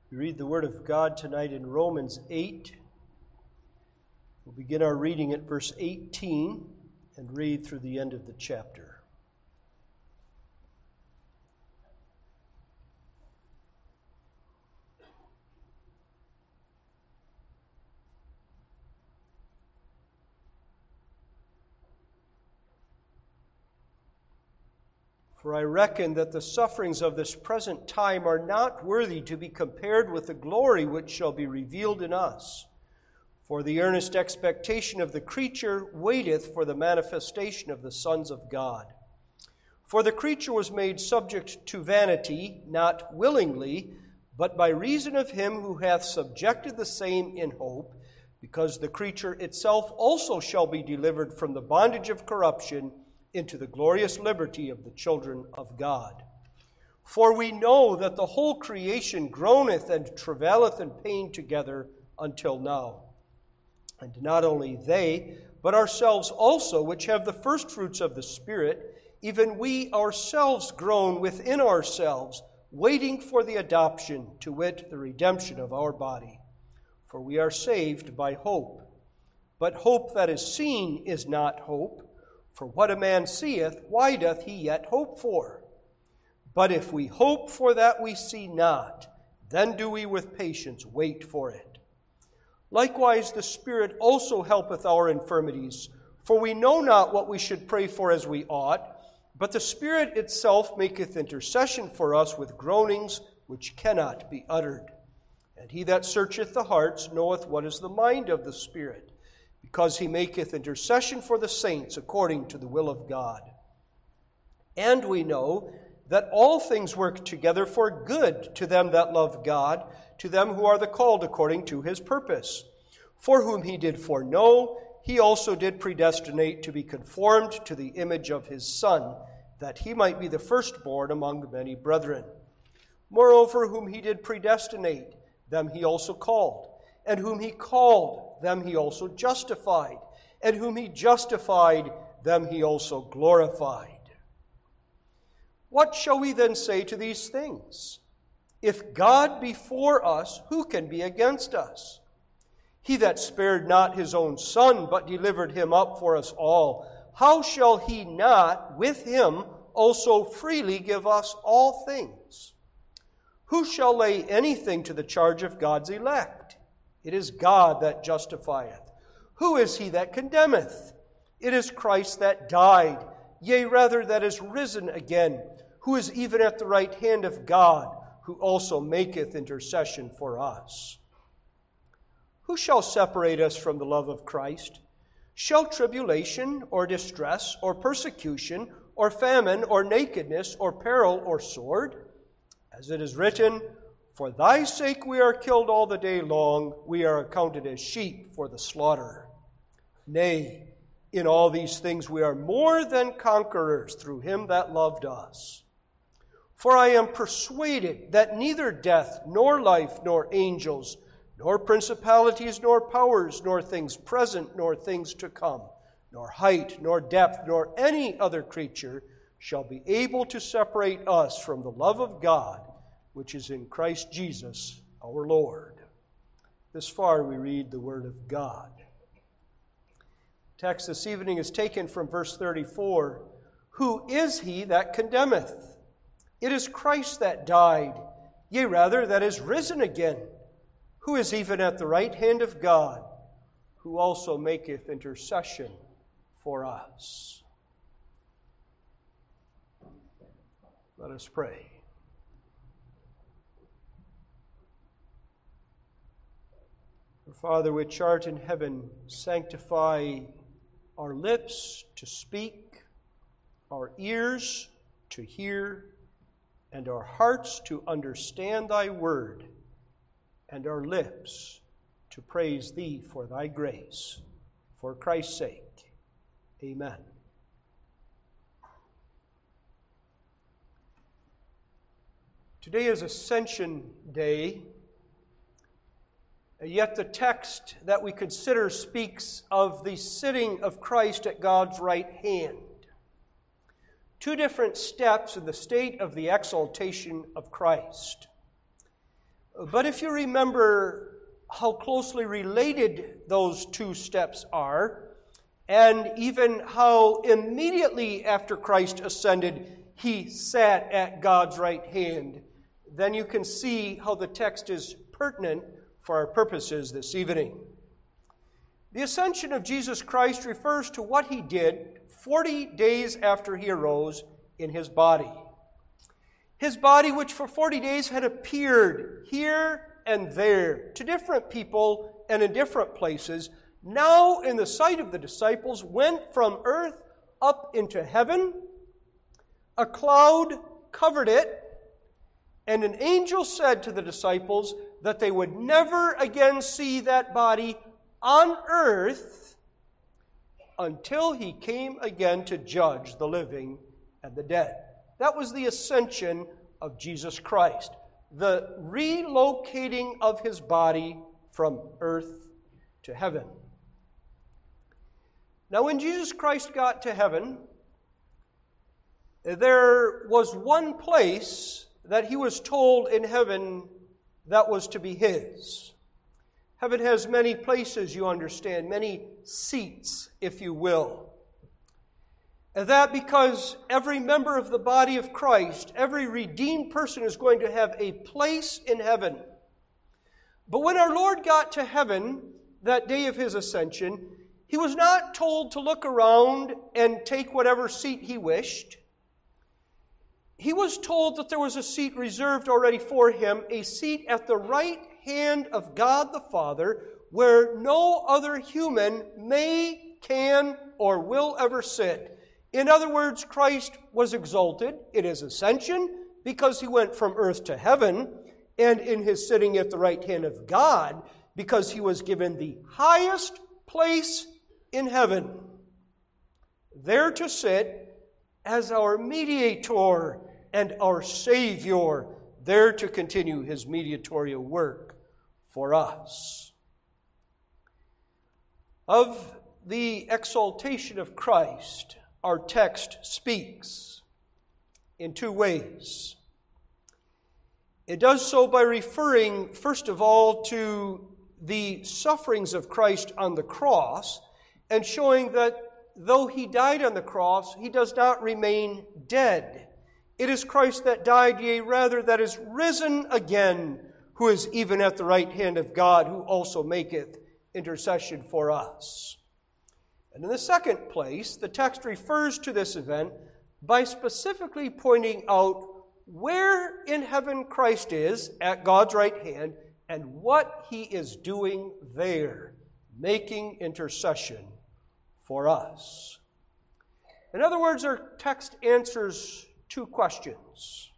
We read the Word of God tonight in Romans 8. We'll begin our reading at verse 18 and read through the end of the chapter. For I reckon that the sufferings of this present time are not worthy to be compared with the glory which shall be revealed in us. For the earnest expectation of the creature waiteth for the manifestation of the sons of God. For the creature was made subject to vanity, not willingly, but by reason of him who hath subjected the same in hope, because the creature itself also shall be delivered from the bondage of corruption into the glorious liberty of the children of God. For we know that the whole creation groaneth and travaileth in pain together until now. And not only they, but ourselves also, which have the firstfruits of the Spirit, even we ourselves groan within ourselves, waiting for the adoption, to wit, the redemption of our body. For we are saved by hope. But hope that is seen is not hope. For what a man seeth, why doth he yet hope for? But if we hope for that we see not, then do we with patience wait for it. Likewise the Spirit also helpeth our infirmities, for we know not what we should pray for as we ought, but the Spirit itself maketh intercession for us with groanings which cannot be uttered. And he that searcheth the hearts knoweth what is the mind of the Spirit, because he maketh intercession for the saints according to the will of God. And we know that all things work together for good to them that love God, to them who are the called according to his purpose. For whom he did foreknow, he also did predestinate to be conformed to the image of his Son, that he might be the firstborn among many brethren. Moreover, whom he did predestinate, them he also called. And whom he called, them he also justified. And whom he justified, them he also glorified. What shall we then say to these things? If God be for us, who can be against us? He that spared not his own Son, but delivered him up for us all, how shall he not with him also freely give us all things? Who shall lay anything to the charge of God's elect? It is God that justifieth. Who is he that condemneth? It is Christ that died, yea, rather that is risen again, who is even at the right hand of God, who also maketh intercession for us. Who shall separate us from the love of Christ? Shall tribulation, or distress, or persecution, or famine, or nakedness, or peril, or sword? As it is written, For thy sake we are killed all the day long, we are accounted as sheep for the slaughter. Nay, in all these things we are more than conquerors through him that loved us. For I am persuaded that neither death, nor life, nor angels, nor principalities, nor powers, nor things present, nor things to come, nor height, nor depth, nor any other creature shall be able to separate us from the love of God, which is in Christ Jesus our Lord. This far we read the Word of God. The text this evening is taken from verse 34. Who is he that condemneth? It is Christ that died, yea, rather that is risen again, who is even at the right hand of God, who also maketh intercession for us. Let us pray. Our Father, which art in heaven, sanctify our lips to speak, our ears to hear, and our hearts to understand thy word, and our lips to praise thee for thy grace. For Christ's sake, amen. Today is Ascension Day, yet the text that we consider speaks of the sitting of Christ at God's right hand. Two different steps in the state of the exaltation of Christ. But if you remember how closely related those two steps are, and even how immediately after Christ ascended, he sat at God's right hand, then you can see how the text is pertinent for our purposes this evening. The ascension of Jesus Christ refers to what he did 40 days after he arose in his body. His body, which for 40 days had appeared here and there to different people and in different places, now in the sight of the disciples went from earth up into heaven. A cloud covered it, and an angel said to the disciples that they would never again see that body on earth until he came again to judge the living and the dead. That was the ascension of Jesus Christ, the relocating of his body from earth to heaven. Now, when Jesus Christ got to heaven, there was one place that he was told in heaven that was to be his. Heaven has many places, you understand, many seats, if you will. And that because every member of the body of Christ, every redeemed person is going to have a place in heaven. But when our Lord got to heaven, that day of his ascension, he was not told to look around and take whatever seat he wished. He was told that there was a seat reserved already for him, a seat at the right hand of God the Father, where no other human may, can, or will ever sit. In other words, Christ was exalted in his ascension because he went from earth to heaven, and in his sitting at the right hand of God because he was given the highest place in heaven, there to sit as our mediator and our Savior, there to continue his mediatorial work for us. Of the exaltation of Christ, our text speaks in two ways. It does so by referring, first of all, to the sufferings of Christ on the cross and showing that though he died on the cross, he does not remain dead. It is Christ that died, yea, rather, that is risen again, who is even at the right hand of God, who also maketh intercession for us. And in the second place, the text refers to this event by specifically pointing out where in heaven Christ is at God's right hand and what he is doing there, making intercession for us. In other words, our text answers two questions.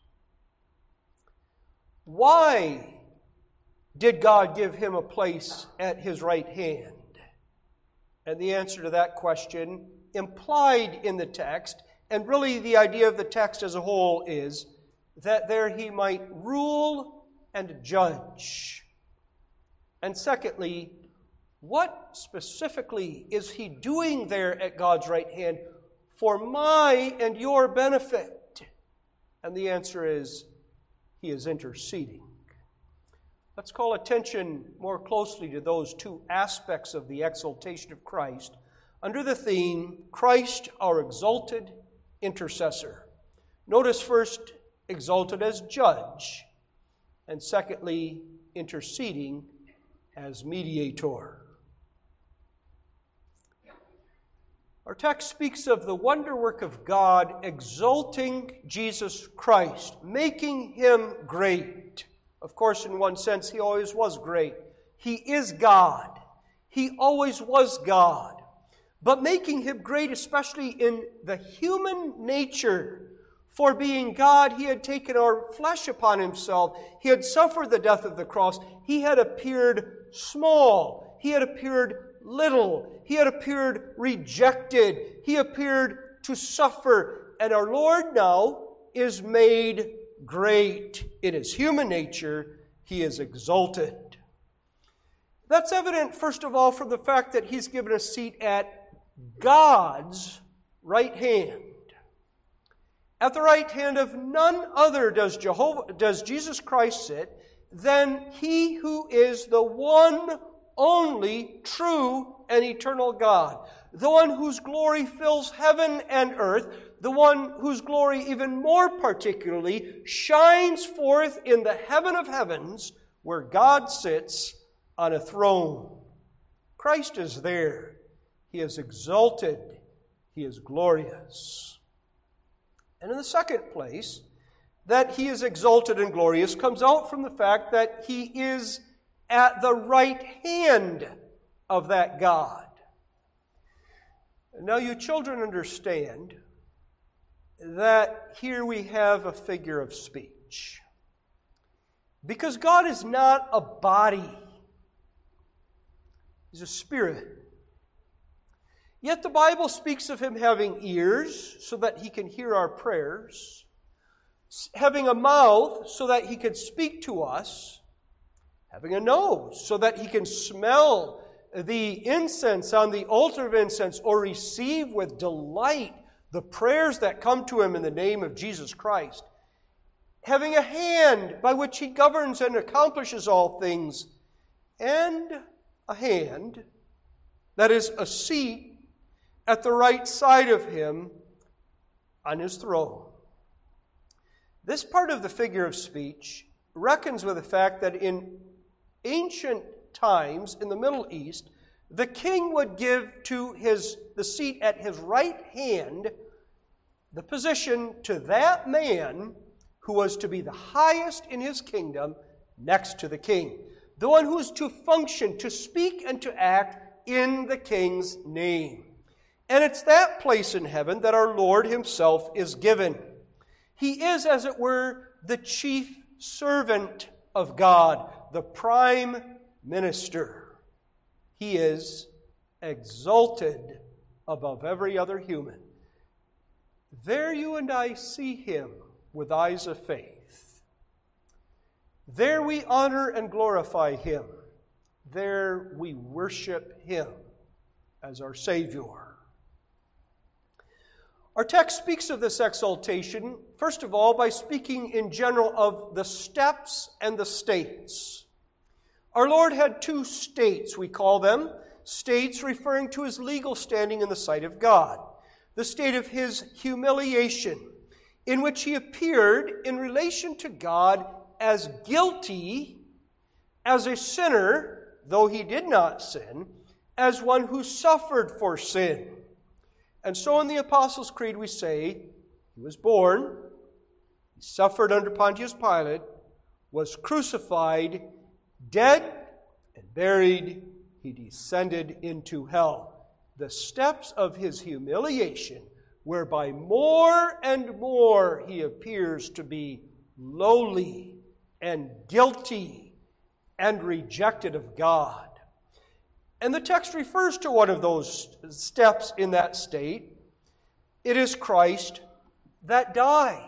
Why did God give him a place at his right hand? And the answer to that question, implied in the text, and really the idea of the text as a whole, is that there he might rule and judge. And secondly, what specifically is he doing there at God's right hand for my and your benefit? And the answer is, he is interceding. Let's call attention more closely to those two aspects of the exaltation of Christ under the theme, Christ, our exalted intercessor. Notice first, exalted as judge, and secondly, interceding as mediator. Our text speaks of the wonder work of God exalting Jesus Christ, making him great. Of course, in one sense, he always was great. He is God. He always was God. But making him great, especially in the human nature, for being God, he had taken our flesh upon himself. He had suffered the death of the cross. He had appeared small. He had appeared little. He had appeared rejected. He appeared to suffer. And our Lord now is made great. In his human nature, he is exalted. That's evident, first of all, from the fact that he's given a seat at God's right hand. At the right hand of none other does Jesus Christ sit, than He who is the one, only, true, and eternal God, the one whose glory fills heaven and earth, the one whose glory even more particularly shines forth in the heaven of heavens, where God sits on a throne. Christ is there. He is exalted. He is glorious. And in the second place, that He is exalted and glorious comes out from the fact that He is at the right hand of that God. Now, you children understand that here we have a figure of speech. Because God is not a body. He's a spirit. Yet the Bible speaks of Him having ears so that He can hear our prayers, having a mouth so that He can speak to us, having a nose so that He can smell the incense on the altar of incense or receive with delight the prayers that come to Him in the name of Jesus Christ, having a hand by which He governs and accomplishes all things, and a hand that is a seat at the right side of Him on His throne. This part of the figure of speech reckons with the fact that in ancient times in the Middle East, the king would give to the seat at his right hand the position to that man who was to be the highest in his kingdom next to the king, the one who is to function, to speak, and to act in the king's name. And it's that place in heaven that our Lord Himself is given. He is, as it were, the chief servant of God, the prime minister. He is exalted above every other human. There you and I see Him with eyes of faith. There we honor and glorify Him. There we worship Him as our Savior. Our text speaks of this exaltation, first of all, by speaking in general of the steps and the states. Our Lord had two states, we call them, states referring to His legal standing in the sight of God. The state of His humiliation, in which He appeared in relation to God as guilty, as a sinner, though He did not sin, as one who suffered for sin. And so in the Apostles' Creed we say, He was born, He suffered under Pontius Pilate, was crucified, dead, and buried. He descended into hell. The steps of His humiliation, whereby more and more He appears to be lowly and guilty and rejected of God. And the text refers to one of those steps in that state. It is Christ that died.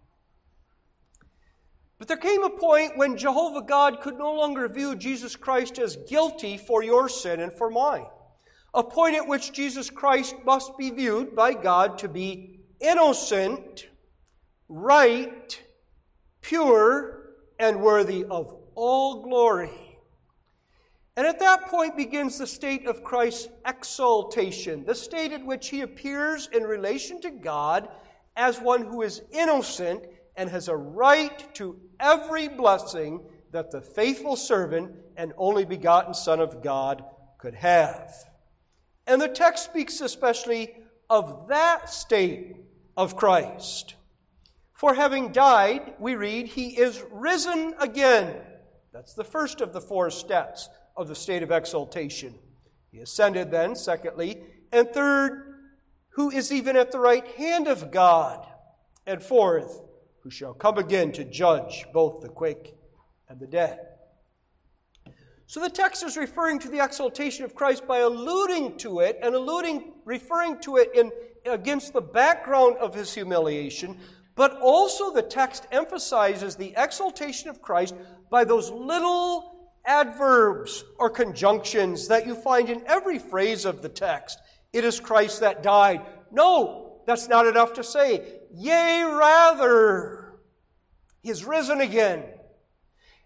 But there came a point when Jehovah God could no longer view Jesus Christ as guilty for your sin and for mine. A point at which Jesus Christ must be viewed by God to be innocent, right, pure, and worthy of all glory. And at that point begins the state of Christ's exaltation, the state at which He appears in relation to God as one who is innocent and has a right to every blessing that the faithful servant and only begotten Son of God could have. And the text speaks especially of that state of Christ. For having died, we read, He is risen again. That's the first of the four steps of the state of exaltation. He ascended then, secondly. And third, who is even at the right hand of God. And fourth, who shall come again to judge both the quick and the dead. So the text is referring to the exaltation of Christ by alluding to it and referring to it against the background of His humiliation, but also the text emphasizes the exaltation of Christ by those little adverbs or conjunctions that you find in every phrase of the text. It is Christ that died. No, that's not enough to say. Yea, rather, He is risen again.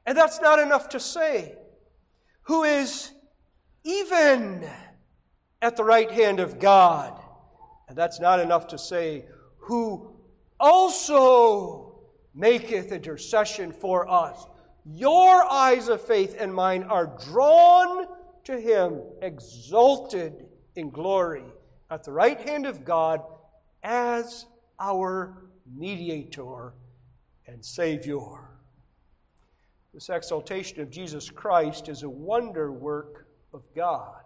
And that's not enough to say. Who is even at the right hand of God. And that's not enough to say, who also maketh intercession for us. Your eyes of faith and mine are drawn to Him, exalted in glory at the right hand of God as our mediator and Savior. This exaltation of Jesus Christ is a wonder work of God.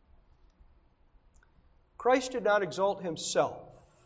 Christ did not exalt Himself.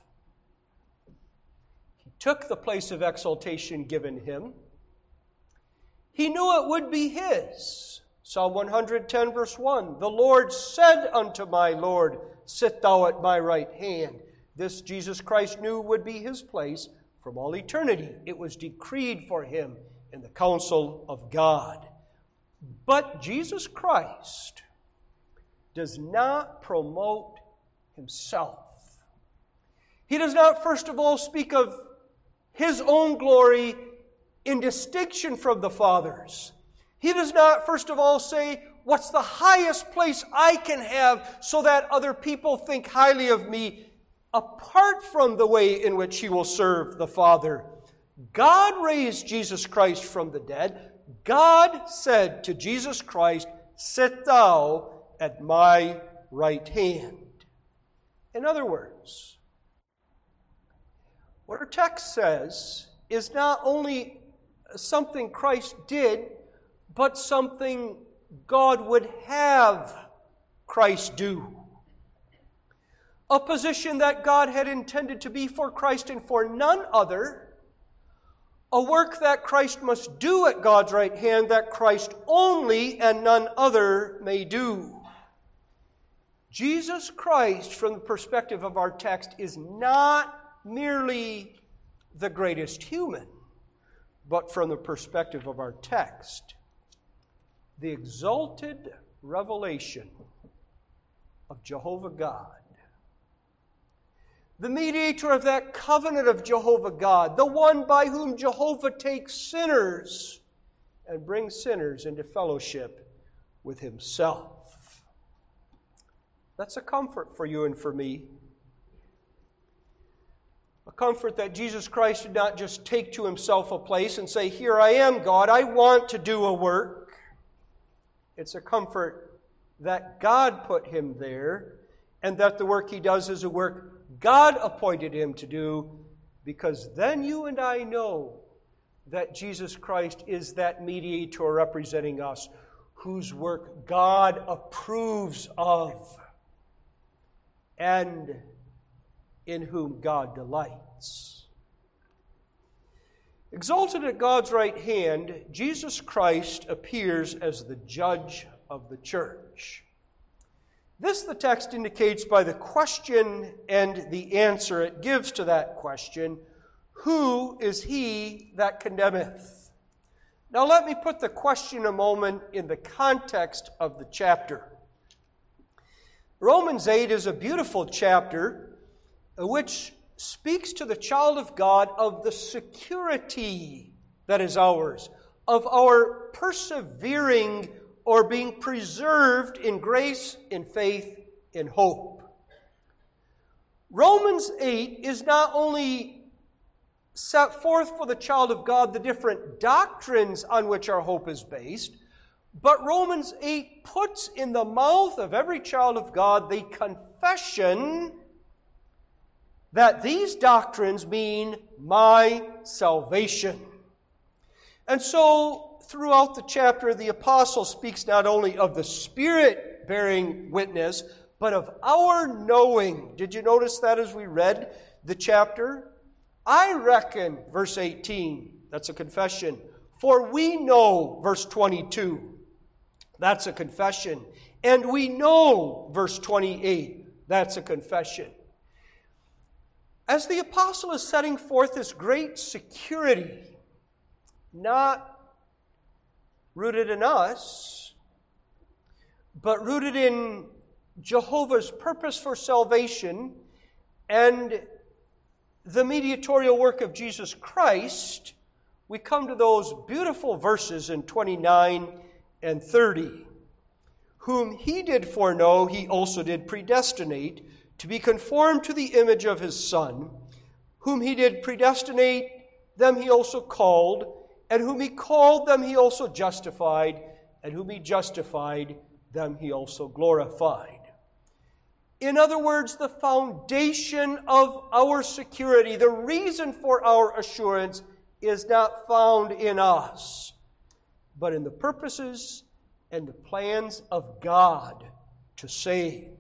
He took the place of exaltation given Him. He knew it would be His. Psalm 110, verse 1, the Lord said unto my Lord, sit thou at my right hand. This Jesus Christ knew would be His place from all eternity. It was decreed for Him in the counsel of God. But Jesus Christ does not promote Himself. He does not, first of all, speak of His own glory in distinction from the Father's. He does not, first of all, say, what's the highest place I can have so that other people think highly of me, apart from the way in which He will serve the Father. God raised Jesus Christ from the dead. God said to Jesus Christ, sit thou at my right hand. In other words, what our text says is not only something Christ did, but something God would have Christ do. A position that God had intended to be for Christ and for none other. A work that Christ must do at God's right hand that Christ only and none other may do. Jesus Christ, from the perspective of our text, is not merely the greatest human, but from the perspective of our text, the exalted revelation of Jehovah God. The mediator of that covenant of Jehovah God, the one by whom Jehovah takes sinners and brings sinners into fellowship with Himself. That's a comfort for you and for me. A comfort that Jesus Christ did not just take to Himself a place and say, here I am, God, I want to do a work. It's a comfort that God put Him there and that the work He does is a work God appointed Him to do, because then you and I know that Jesus Christ is that mediator representing us, whose work God approves of and in whom God delights. Exalted at God's right hand, Jesus Christ appears as the judge of the church. This, the text indicates by the question and the answer it gives to that question, who is he that condemneth? Now let me put the question a moment in the context of the chapter. Romans 8 is a beautiful chapter which speaks to the child of God of the security that is ours, of our persevering or being preserved in grace, in faith, in hope. Romans 8 is not only set forth for the child of God the different doctrines on which our hope is based, but Romans 8 puts in the mouth of every child of God the confession that these doctrines mean my salvation. And so, throughout the chapter, the apostle speaks not only of the Spirit bearing witness, but of our knowing. Did you notice that as we read the chapter? I reckon, verse 18, that's a confession. For we know, verse 22, that's a confession. And we know, verse 28, that's a confession. As the apostle is setting forth this great security, not rooted in us, but rooted in Jehovah's purpose for salvation and the mediatorial work of Jesus Christ, we come to those beautiful verses in 29 and 30. Whom he did foreknow, he also did predestinate to be conformed to the image of his Son. Whom he did predestinate, them he also called. And whom he called, them he also justified. And whom he justified, them he also glorified. In other words, the foundation of our security, the reason for our assurance, is not found in us, but in the purposes and the plans of God to save.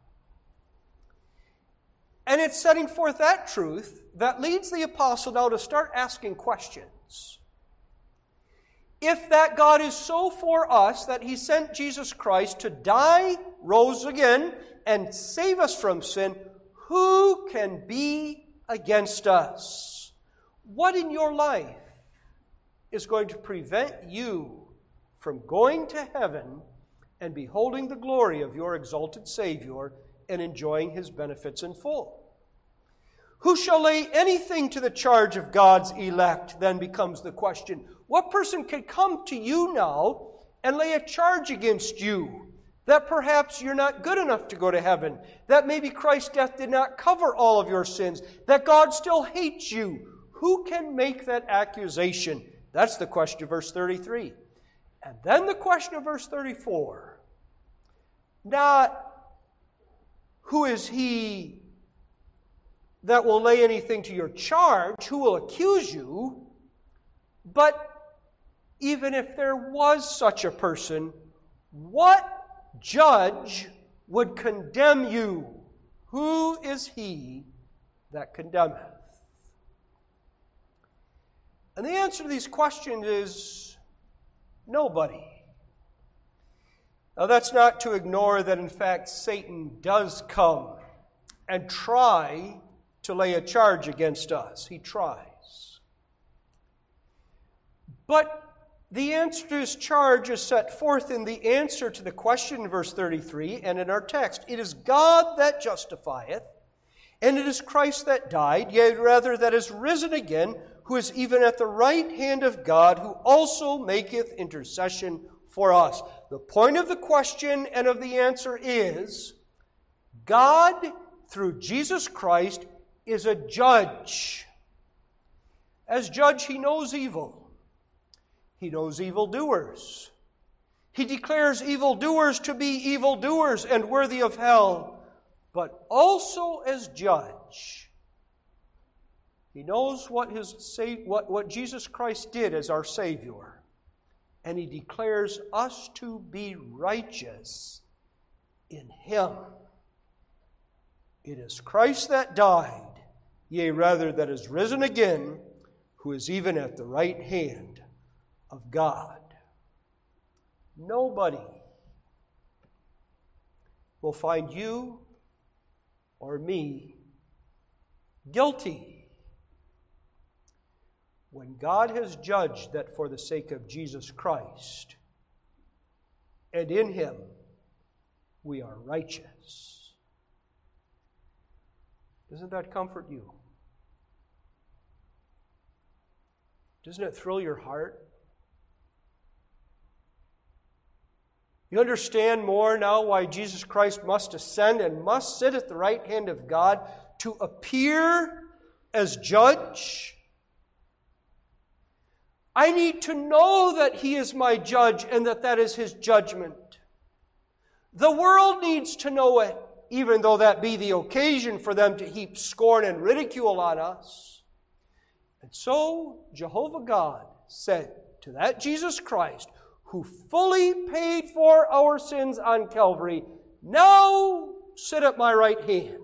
And it's setting forth that truth that leads the apostle now to start asking questions. If that God is so for us that he sent Jesus Christ to die, rose again, and save us from sin, who can be against us? What in your life is going to prevent you from going to heaven and beholding the glory of your exalted Savior and enjoying his benefits in full? Who shall lay anything to the charge of God's elect, then becomes the question. What person can come to you now and lay a charge against you that perhaps you're not good enough to go to heaven, that maybe Christ's death did not cover all of your sins, that God still hates you? Who can make that accusation? That's the question of verse 33. And then the question of verse 34. Not who is he that will lay anything to your charge, who will accuse you, but even if there was such a person, what judge would condemn you? Who is he that condemneth? And the answer to these questions is nobody. Now that's not to ignore that in fact Satan does come and try to lay a charge against us. He tries. But the answer to his charge is set forth in the answer to the question in verse 33 and in our text. It is God that justifieth, and it is Christ that died, yea, rather that is risen again, who is even at the right hand of God, who also maketh intercession for us. The point of the question and of the answer is, God, through Jesus Christ, is a judge. As judge, he knows evil. He knows evildoers. He declares evildoers to be evildoers and worthy of hell. But also as judge, he knows what Jesus Christ did as our Savior. And he declares us to be righteous in him. It is Christ that died, yea, rather that is risen again, who is even at the right hand of God. Nobody will find you or me guilty when God has judged that for the sake of Jesus Christ and in him we are righteous. Doesn't that comfort you? Doesn't it thrill your heart? You understand more now why Jesus Christ must ascend and must sit at the right hand of God to appear as judge? I need to know that he is my judge and that is his judgment. The world needs to know it, even though that be the occasion for them to heap scorn and ridicule on us. And so Jehovah God said to that Jesus Christ, who fully paid for our sins on Calvary, now sit at my right hand,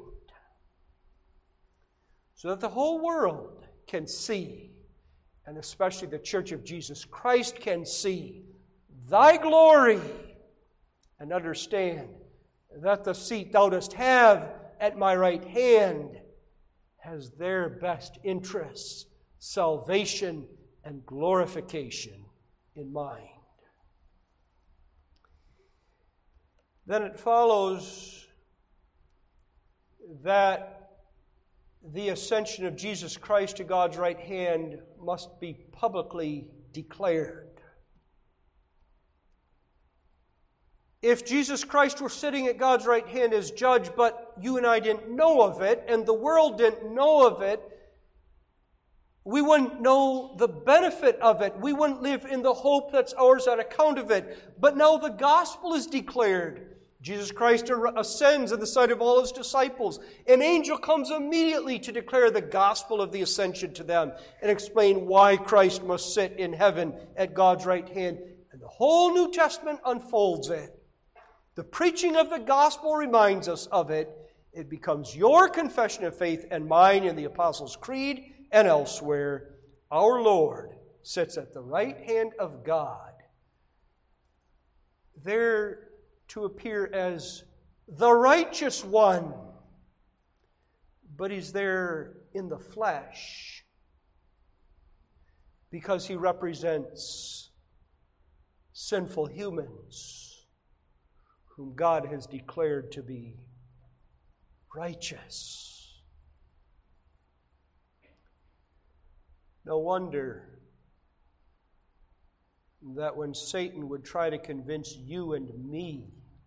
so that the whole world can see, and especially the Church of Jesus Christ can see, thy glory, and understand that the seat thou dost have at my right hand has their best interests, salvation, and glorification in mind. Then it follows that the ascension of Jesus Christ to God's right hand must be publicly declared. If Jesus Christ were sitting at God's right hand as judge, but you and I didn't know of it, and the world didn't know of it, we wouldn't know the benefit of it. We wouldn't live in the hope that's ours on account of it. But now the gospel is declared. Jesus Christ ascends in the sight of all His disciples. An angel comes immediately to declare the gospel of the ascension to them and explain why Christ must sit in heaven at God's right hand. And the whole New Testament unfolds it. The preaching of the gospel reminds us of it. It becomes your confession of faith and mine in the Apostles' Creed and elsewhere. Our Lord sits at the right hand of God, there to appear as the righteous one, but He's there in the flesh because He represents sinful humans whom God has declared to be righteous. No wonder that when Satan would try to convince you and me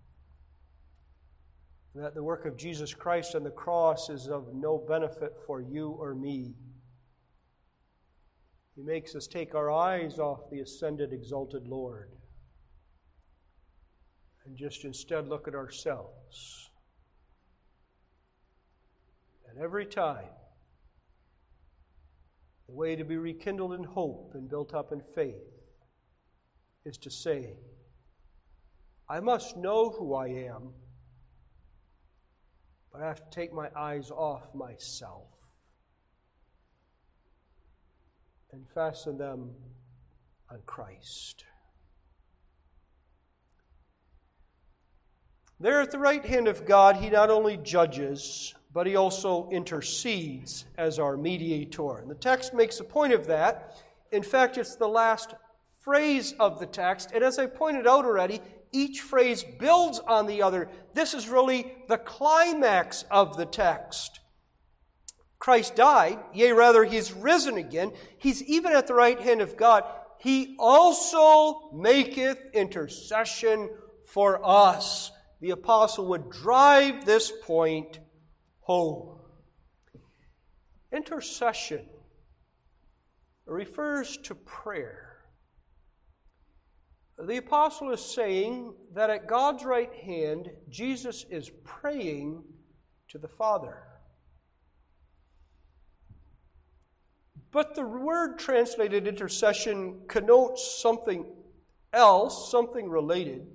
that the work of Jesus Christ on the cross is of no benefit for you or me, he makes us take our eyes off the ascended, exalted Lord and just instead look at ourselves. And every time, the way to be rekindled in hope and built up in faith is to say, I must know who I am, but I have to take my eyes off myself and fasten them on Christ. There at the right hand of God, He not only judges, but He also intercedes as our mediator. And the text makes a point of that. In fact, it's the last phrase of the text. And as I pointed out already, each phrase builds on the other. This is really the climax of the text. Christ died, yea, rather, He's risen again. He's even at the right hand of God. He also maketh intercession for us. The apostle would drive this point home. Intercession refers to prayer. The apostle is saying that at God's right hand, Jesus is praying to the Father. But the word translated intercession connotes something else, something related.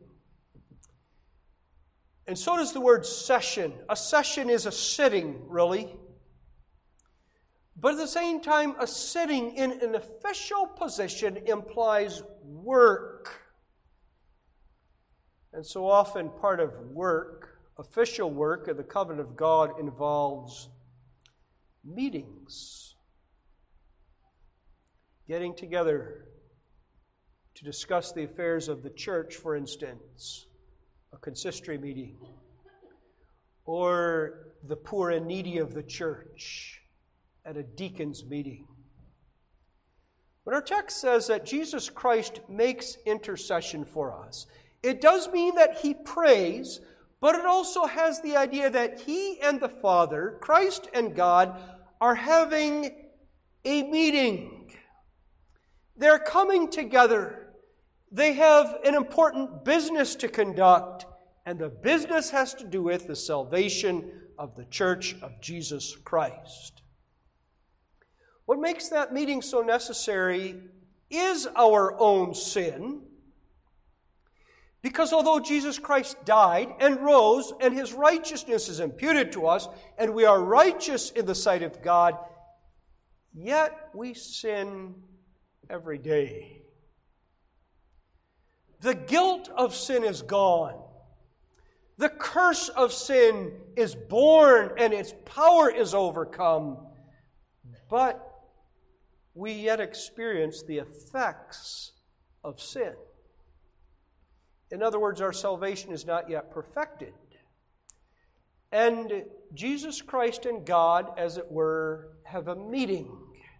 And so does the word session. A session is a sitting, really. But at the same time, a sitting in an official position implies work. And so often part of work, official work of the covenant of God, involves meetings. Getting together to discuss the affairs of the church, for instance. A consistory meeting, or the poor and needy of the church at a deacon's meeting. But our text says that Jesus Christ makes intercession for us. It does mean that He prays, but it also has the idea that He and the Father, Christ and God, are having a meeting. They're coming together. They have an important business to conduct, and the business has to do with the salvation of the church of Jesus Christ. What makes that meeting so necessary is our own sin, because although Jesus Christ died and rose, and His righteousness is imputed to us, and we are righteous in the sight of God, yet we sin every day. The guilt of sin is gone. The curse of sin is born and its power is overcome. But we yet experience the effects of sin. In other words, our salvation is not yet perfected. And Jesus Christ and God, as it were, have a meeting,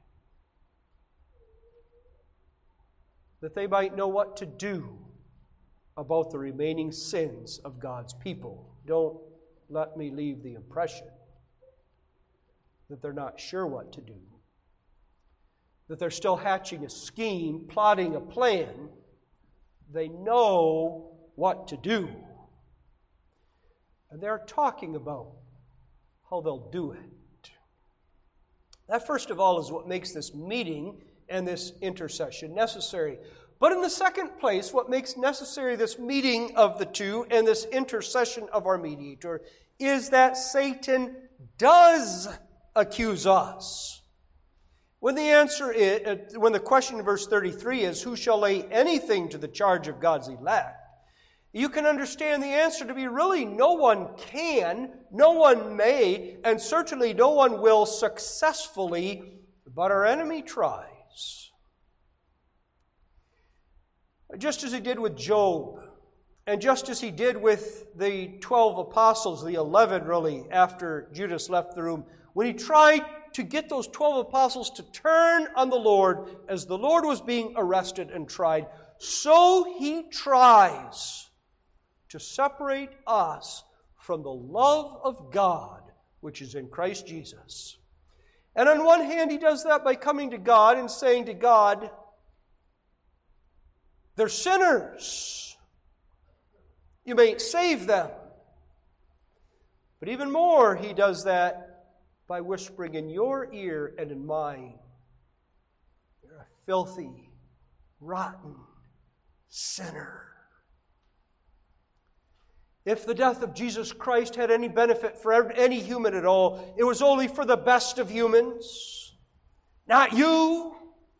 that they might know what to do about the remaining sins of God's people. Don't let me leave the impression that they're not sure what to do, that they're still hatching a scheme, plotting a plan. They know what to do. And they're talking about how they'll do it. That, first of all, is what makes this meeting and this intercession necessary. But in the second place, what makes necessary this meeting of the two and this intercession of our mediator is that Satan does accuse us. When the question in verse 33 is, who shall lay anything to the charge of God's elect? You can understand the answer to be really no one can, no one may, and certainly no one will successfully, but our enemy tries. Just as he did with Job, and just as he did with the 12 apostles, the 11 really, after Judas left the room, when he tried to get those 12 apostles to turn on the Lord as the Lord was being arrested and tried, so he tries to separate us from the love of God, which is in Christ Jesus. And on one hand, he does that by coming to God and saying to God, they're sinners. You may save them. But even more, he does that by whispering in your ear and in mine, you're a filthy, rotten sinner. If the death of Jesus Christ had any benefit for any human at all, it was only for the best of humans, not you.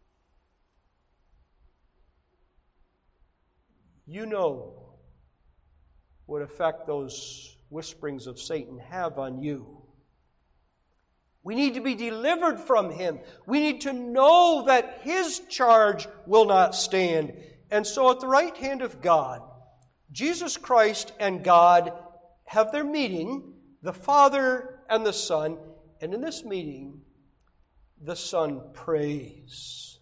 You know what effect those whisperings of Satan have on you. We need to be delivered from him. We need to know that his charge will not stand. And so at the right hand of God, Jesus Christ and God have their meeting, the Father and the Son, and in this meeting, the Son prays.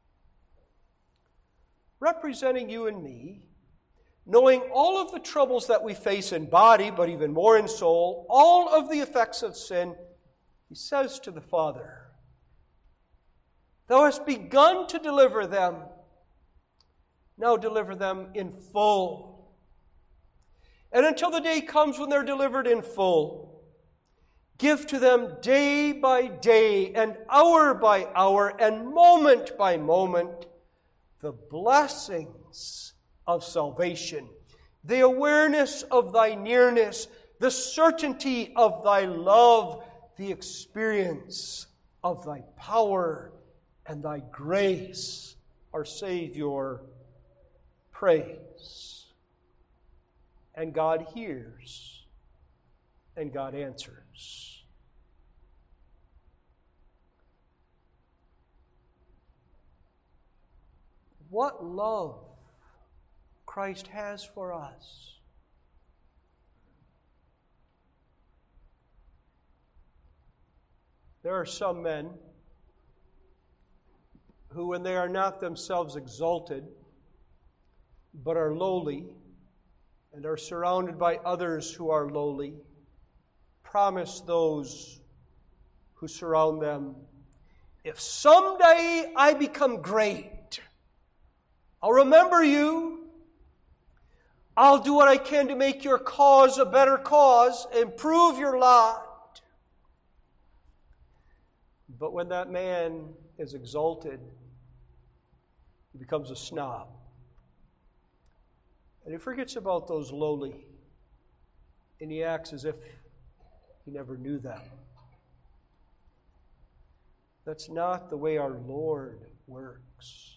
Representing you and me, knowing all of the troubles that we face in body, but even more in soul, all of the effects of sin, he says to the Father, Thou hast begun to deliver them, now deliver them in full. And until the day comes when they're delivered in full, give to them day by day and hour by hour and moment by moment the blessings of salvation, the awareness of thy nearness, the certainty of thy love, the experience of thy power and thy grace. Our Savior prays. And God hears, and God answers. What love Christ has for us. There are some men who, when they are not themselves exalted, but are lowly, and are surrounded by others who are lowly, promise those who surround them, if someday I become great, I'll remember you. I'll do what I can to make your cause a better cause, improve your lot. But when that man is exalted, he becomes a snob. And he forgets about those lowly, and he acts as if he never knew them. That's not the way our Lord works.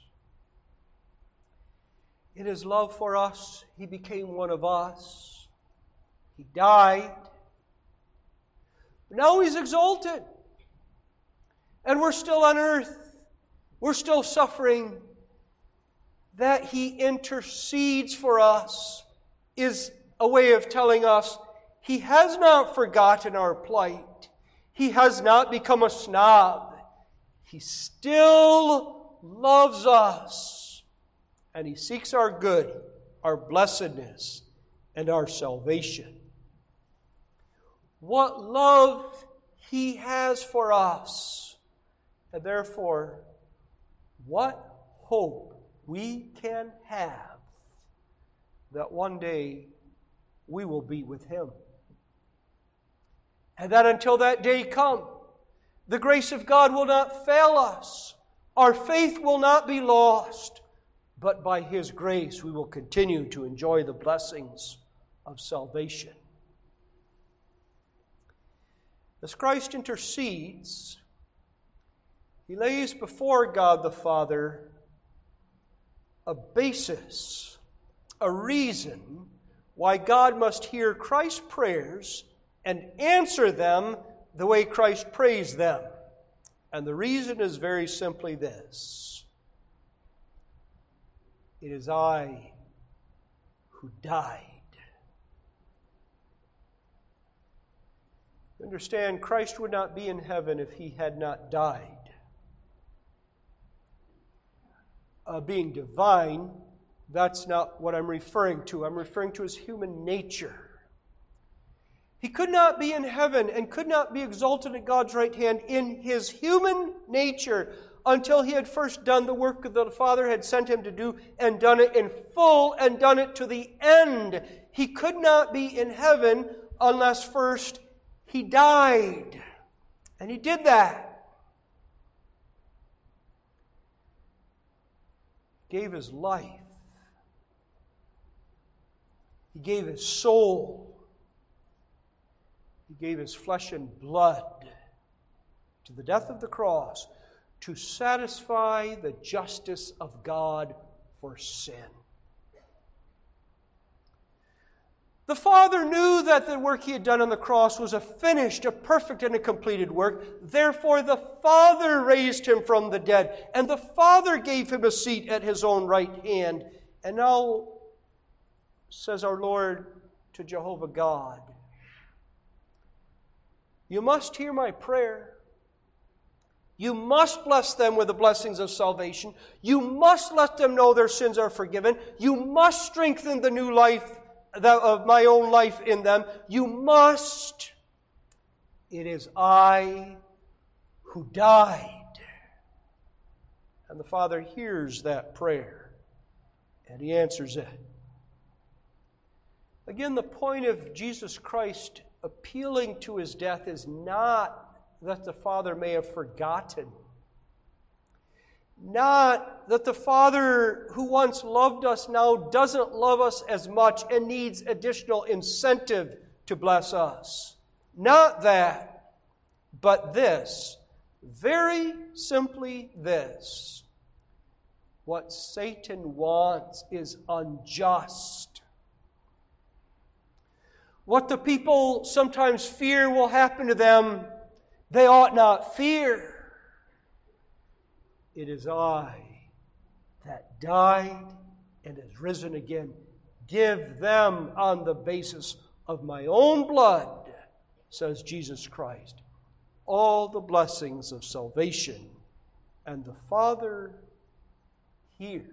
In his love for us, he became one of us. He died. But now he's exalted. And we're still on earth. We're still suffering. That he intercedes for us is a way of telling us He has not forgotten our plight. He has not become a snob. He still loves us. And He seeks our good, our blessedness, and our salvation. What love He has for us. And therefore, what hope we can have that one day we will be with Him. And that until that day come, the grace of God will not fail us. Our faith will not be lost. But by His grace we will continue to enjoy the blessings of salvation. As Christ intercedes, He lays before God the Father a basis, a reason why God must hear Christ's prayers and answer them the way Christ prays them. And the reason is very simply this: it is I who died. Understand, Christ would not be in heaven if He had not died. Being divine, that's not what I'm referring to. I'm referring to His human nature. He could not be in heaven and could not be exalted at God's right hand in His human nature until He had first done the work that the Father had sent Him to do and done it in full and done it to the end. He could not be in heaven unless first He died. And He did that. He gave His life. He gave His soul. He gave His flesh and blood to the death of the cross to satisfy the justice of God for sin. The Father knew that the work He had done on the cross was a finished, a perfect, and a completed work. Therefore, the Father raised Him from the dead, and the Father gave Him a seat at His own right hand. And now, says our Lord to Jehovah God, you must hear my prayer. You must bless them with the blessings of salvation. You must let them know their sins are forgiven. You must strengthen the new life of my own life in them. You must. It is I who died. And the Father hears that prayer, and He answers it. Again, the point of Jesus Christ appealing to His death is not that the Father may have forgotten. Not that the Father who once loved us now doesn't love us as much and needs additional incentive to bless us. Not that, but this. Very simply this. What Satan wants is unjust. What the people sometimes fear will happen to them, they ought not fear. It is I that died and is risen again. Give them on the basis of my own blood, says Jesus Christ, all the blessings of salvation. And the Father hears.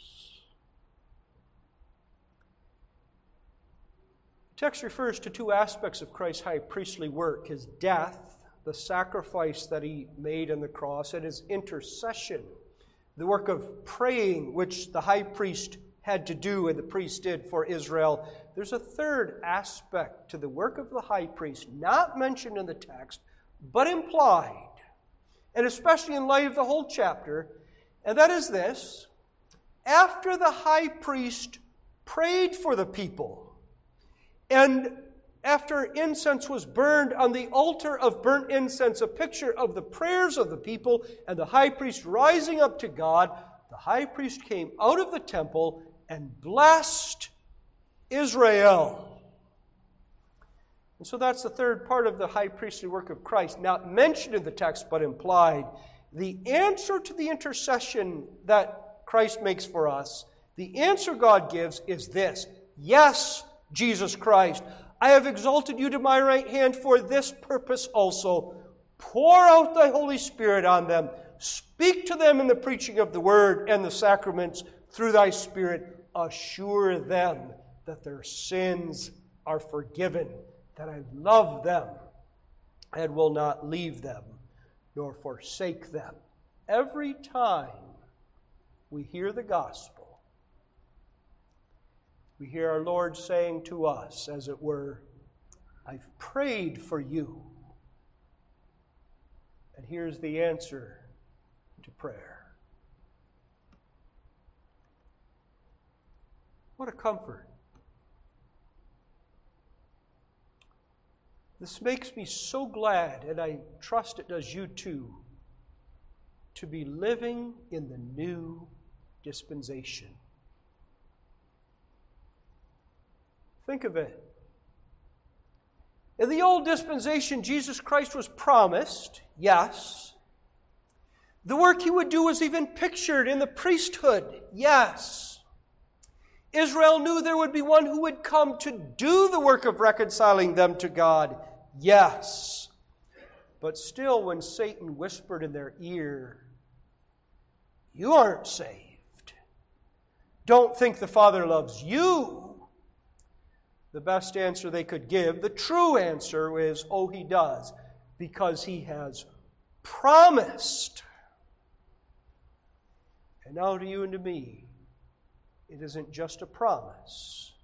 The text refers to two aspects of Christ's high priestly work: His death, the sacrifice that He made on the cross, and His intercession, the work of praying which the high priest had to do and the priest did for Israel. There's a third aspect to the work of the high priest, not mentioned in the text, but implied, and especially in light of the whole chapter, and that is this: after the high priest prayed for the people, and after incense was burned on the altar of burnt incense, a picture of the prayers of the people and the high priest rising up to God, the high priest came out of the temple and blessed Israel. And so that's the third part of the high priestly work of Christ, not mentioned in the text but implied. The answer to the intercession that Christ makes for us, the answer God gives is this: yes, Jesus Christ, I have exalted you to my right hand for this purpose also. Pour out thy Holy Spirit on them. Speak to them in the preaching of the word and the sacraments through thy Spirit. Assure them that their sins are forgiven, that I love them and will not leave them nor forsake them. Every time we hear the gospel, we hear our Lord saying to us, as it were, I've prayed for you. And here's the answer to prayer. What a comfort. This makes me so glad, and I trust it does you too, to be living in the new dispensation. Think of it. In the old dispensation, Jesus Christ was promised, yes. The work he would do was even pictured in the priesthood, yes. Israel knew there would be one who would come to do the work of reconciling them to God, yes. But still, when Satan whispered in their ear, you aren't saved. Don't think the Father loves you. The best answer they could give, the true answer is, oh, he does, because he has promised. And now to you and to me, it isn't just a promise.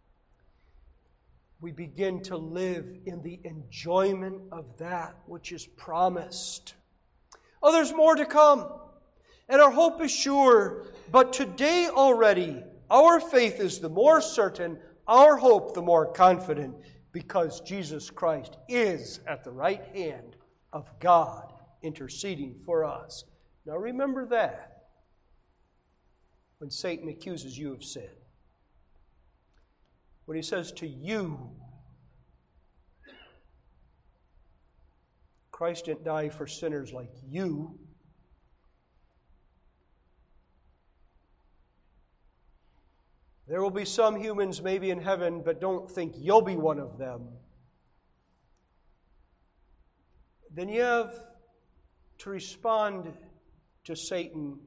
We begin to live in the enjoyment of that which is promised. Oh, there's more to come, and our hope is sure. But today already, our faith is the more certain, our hope the more confident, because Jesus Christ is at the right hand of God, interceding for us. Now remember that when Satan accuses you of sin. When he says to you, Christ didn't die for sinners like you. There will be some humans maybe in heaven, but don't think you'll be one of them. Then you have to respond to Satan.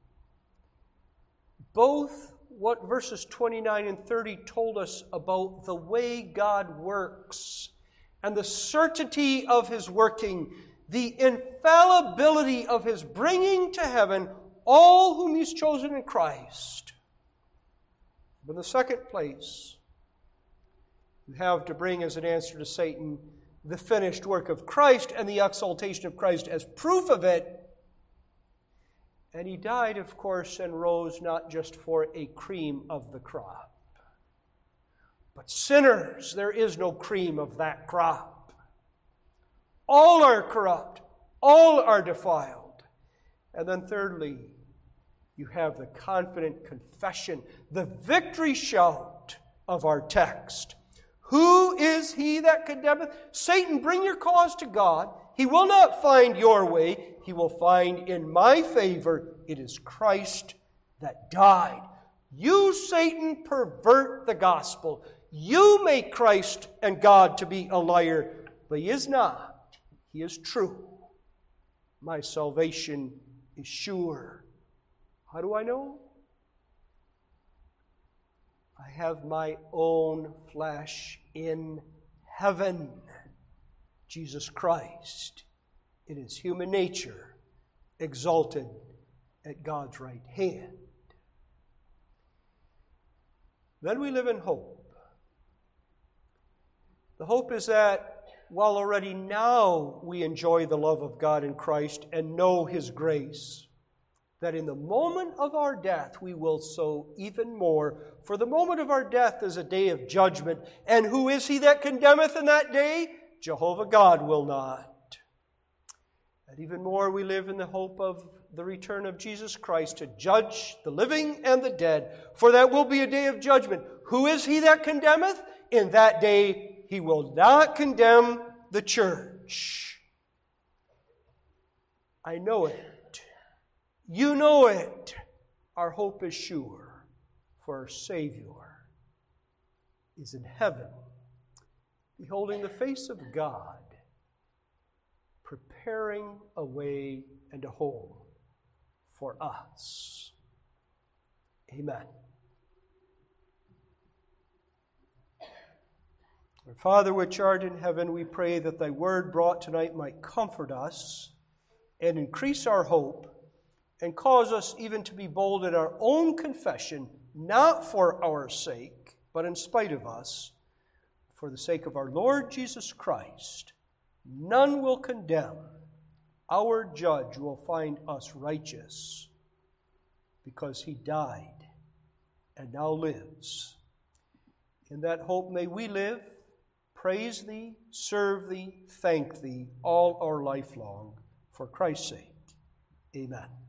Both what verses 29 and 30 told us about the way God works and the certainty of his working, the infallibility of his bringing to heaven all whom he's chosen in Christ. But in the second place, you have to bring as an answer to Satan the finished work of Christ and the exaltation of Christ as proof of it. And he died, of course, and rose not just for a cream of the crop. But sinners, there is no cream of that crop. All are corrupt. All are defiled. And then thirdly, you have the confident confession, the victory shout of our text. Who is he that condemneth? Satan, bring your cause to God. He will not find your way. He will find in my favor. It is Christ that died. You, Satan, pervert the gospel. You make Christ and God to be a liar. But he is not. He is true. My salvation is sure. How do I know? I have my own flesh in heaven. Jesus Christ, in his human nature, exalted at God's right hand. Then we live in hope. The hope is that while already now we enjoy the love of God in Christ and know his grace, that in the moment of our death we will so even more. For the moment of our death is a day of judgment. And who is he that condemneth in that day? Jehovah God will not. And even more we live in the hope of the return of Jesus Christ to judge the living and the dead. For that will be a day of judgment. Who is he that condemneth? In that day he will not condemn the church. I know it. You know it. Our hope is sure, for our Savior is in heaven beholding the face of God, preparing a way and a home for us. Amen. Our Father which art in heaven, we pray that thy word brought tonight might comfort us and increase our hope and cause us even to be bold in our own confession, not for our sake, but in spite of us, for the sake of our Lord Jesus Christ. None will condemn. Our judge will find us righteous because he died and now lives. In that hope may we live, praise thee, serve thee, thank thee all our life long, for Christ's sake. Amen.